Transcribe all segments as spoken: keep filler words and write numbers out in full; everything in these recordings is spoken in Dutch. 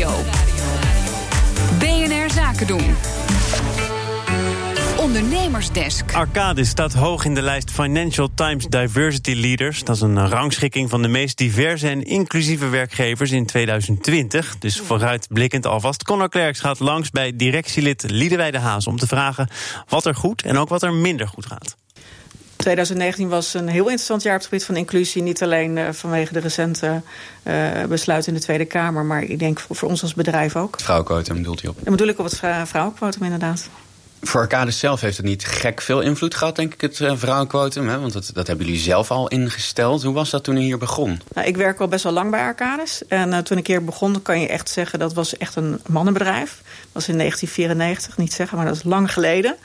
Radio. B N R Zaken doen. Ondernemersdesk. Arcadis staat hoog in de lijst Financial Times Diversity Leaders. Dat is een rangschikking van de meest diverse en inclusieve werkgevers in tweeduizend twintig. Dus vooruitblikkend alvast. Conor Klerks gaat langs bij directielid Liedewij de Haas om te vragen wat er goed en ook wat er minder goed gaat. tweeduizend negentien was een heel interessant jaar op het gebied van inclusie. Niet alleen uh, vanwege de recente uh, besluiten in de Tweede Kamer, maar ik denk voor, voor ons als bedrijf ook. Het vrouwenquotum bedoelt u op? Dan bedoel ik op het vrouwenquotum inderdaad. Voor Arcadis zelf heeft het niet gek veel invloed gehad, denk ik, het uh, vrouwenquotum. Hè? Want dat, dat hebben jullie zelf al ingesteld. Hoe was dat toen u hier begon? Nou, ik werk al best wel lang bij Arcadis. En uh, toen ik hier begon, kan je echt zeggen, dat was echt een mannenbedrijf. Dat was in negentien vierennegentig, niet zeggen, maar dat is lang geleden.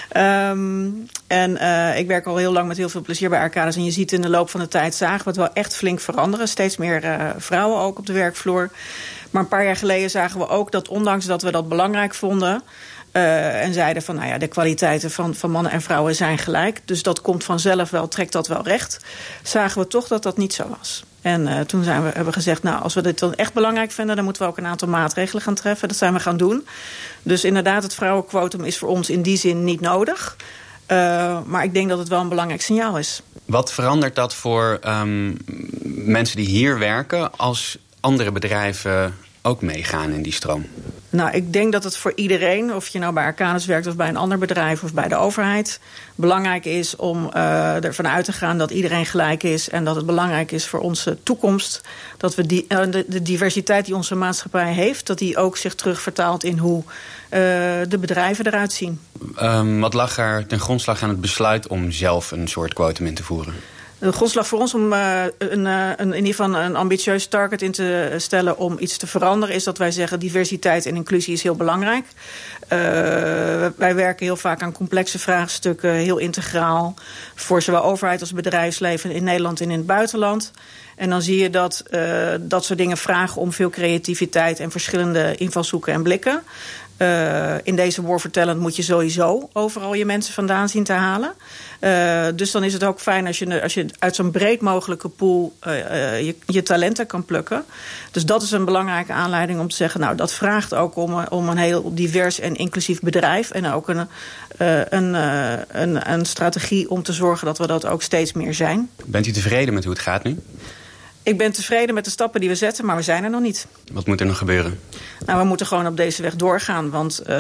Um, en uh, ik werk al heel lang met heel veel plezier bij Arcadis. En je ziet in de loop van de tijd, zagen we het wel echt flink veranderen. Steeds meer uh, vrouwen ook op de werkvloer. Maar een paar jaar geleden zagen we ook dat, ondanks dat we dat belangrijk vonden, Uh, en zeiden van, nou ja, de kwaliteiten van, van mannen en vrouwen zijn gelijk. Dus dat komt vanzelf wel, trekt dat wel recht. Zagen we toch dat dat niet zo was. En uh, toen zijn we, hebben we gezegd, nou, als we dit dan echt belangrijk vinden, dan moeten we ook een aantal maatregelen gaan treffen. Dat zijn we gaan doen. Dus inderdaad, het vrouwenquotum is voor ons in die zin niet nodig. Uh, maar ik denk dat het wel een belangrijk signaal is. Wat verandert dat voor um, mensen die hier werken als andere bedrijven ook meegaan in die stroom? Nou, ik denk dat het voor iedereen, of je nou bij Arcadis werkt of bij een ander bedrijf of bij de overheid, belangrijk is om uh, ervan uit te gaan dat iedereen gelijk is en dat het belangrijk is voor onze toekomst dat we die, uh, de, de diversiteit die onze maatschappij heeft, dat die ook zich terugvertaalt in hoe uh, de bedrijven eruit zien. Um, wat lag er ten grondslag aan het besluit om zelf een soort quotum in te voeren? De grondslag voor ons om uh, een, uh, een, in ieder geval een ambitieus target in te stellen om iets te veranderen, is dat wij zeggen diversiteit en inclusie is heel belangrijk. Uh, wij werken heel vaak aan complexe vraagstukken, heel integraal, voor zowel overheid als bedrijfsleven in Nederland en in het buitenland. En dan zie je dat uh, dat soort dingen vragen om veel creativiteit en verschillende invalshoeken en blikken. Uh, in deze war for talent moet je sowieso overal je mensen vandaan zien te halen. Uh, dus dan is het ook fijn als je, als je uit zo'n breed mogelijke pool uh, uh, je, je talenten kan plukken. Dus dat is een belangrijke aanleiding om te zeggen, nou, dat vraagt ook om, om een heel divers en inclusief bedrijf. En ook een, uh, een, uh, een, een strategie om te zorgen dat we dat ook steeds meer zijn. Bent u tevreden met hoe het gaat nu? Ik ben tevreden met de stappen die we zetten, maar we zijn er nog niet. Wat moet er nog gebeuren? Nou, we moeten gewoon op deze weg doorgaan. Want uh,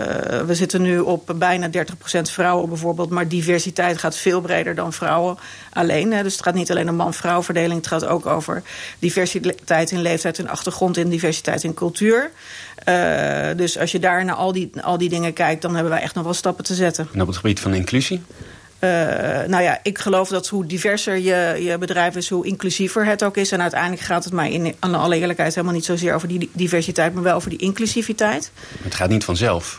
we zitten nu op bijna dertig procent vrouwen bijvoorbeeld. Maar diversiteit gaat veel breder dan vrouwen alleen. Hè. Dus het gaat niet alleen om man-vrouw verdeling. Het gaat ook over diversiteit in leeftijd en achtergrond en diversiteit in cultuur. Uh, dus als je daar naar al die, al die dingen kijkt, dan hebben wij echt nog wel stappen te zetten. En op het gebied van inclusie? Uh, nou ja, ik geloof dat hoe diverser je, je bedrijf is, hoe inclusiever het ook is. En uiteindelijk gaat het mij in aan alle eerlijkheid helemaal niet zozeer over die diversiteit, maar wel over die inclusiviteit. Het gaat niet vanzelf.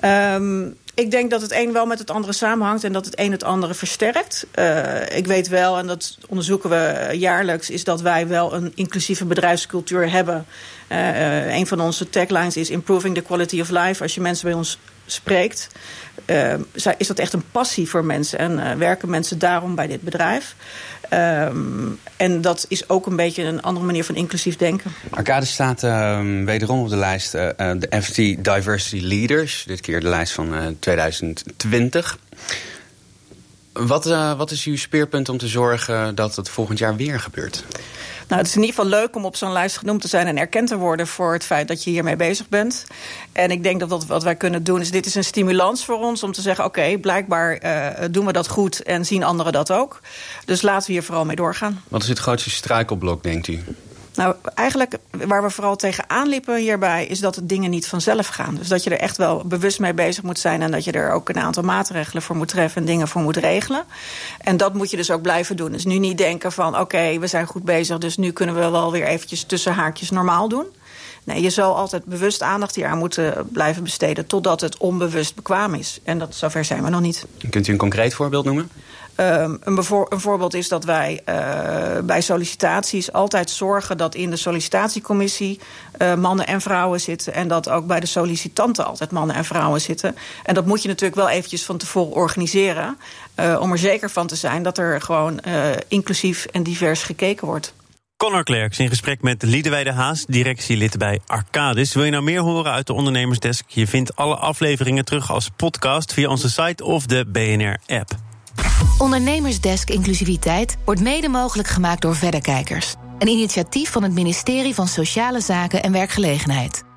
Um, ik denk dat het een wel met het andere samenhangt en dat het een het andere versterkt. Uh, ik weet wel, en dat onderzoeken we jaarlijks, is dat wij wel een inclusieve bedrijfscultuur hebben. Uh, uh, een van onze taglines is Improving the Quality of Life. Als je mensen bij ons spreekt, uh, is dat echt een passie voor mensen. En uh, werken mensen daarom bij dit bedrijf. Um, en dat is ook een beetje een andere manier van inclusief denken. Arcadis staat uh, wederom op de lijst uh, de F T Diversity Leaders. Dit keer de lijst van uh, tweeduizend twintig. Wat, uh, wat is uw speerpunt om te zorgen dat het volgend jaar weer gebeurt? Nou, het is in ieder geval leuk om op zo'n lijst genoemd te zijn en erkend te worden voor het feit dat je hiermee bezig bent. En ik denk dat wat, wat wij kunnen doen is, dit is een stimulans voor ons om te zeggen, oké, okay, blijkbaar uh, doen we dat goed en zien anderen dat ook. Dus laten we hier vooral mee doorgaan. Wat is het grootste struikelblok, denkt u? Nou, eigenlijk waar we vooral tegenaan liepen hierbij is dat dingen niet vanzelf gaan. Dus dat je er echt wel bewust mee bezig moet zijn en dat je er ook een aantal maatregelen voor moet treffen en dingen voor moet regelen. En dat moet je dus ook blijven doen. Dus nu niet denken van oké, okay, we zijn goed bezig, dus nu kunnen we wel weer eventjes tussen haakjes normaal doen. Nee, je zal altijd bewust aandacht hier aan moeten blijven besteden totdat het onbewust bekwaam is. En dat, zover zijn we nog niet. Kunt u een concreet voorbeeld noemen? Um, een, bevo- een voorbeeld is dat wij uh, bij sollicitaties altijd zorgen dat in de sollicitatiecommissie uh, mannen en vrouwen zitten. En dat ook bij de sollicitanten altijd mannen en vrouwen zitten. En dat moet je natuurlijk wel eventjes van tevoren organiseren. Uh, om er zeker van te zijn dat er gewoon uh, inclusief en divers gekeken wordt. Connor Klerks in gesprek met Liedewij de Haas, directielid bij Arcadis. Wil je nou meer horen uit de Ondernemersdesk? Je vindt alle afleveringen terug als podcast via onze site of de B N R-app. Ondernemersdesk Inclusiviteit wordt mede mogelijk gemaakt door Verderkijkers. Een initiatief van het ministerie van Sociale Zaken en Werkgelegenheid.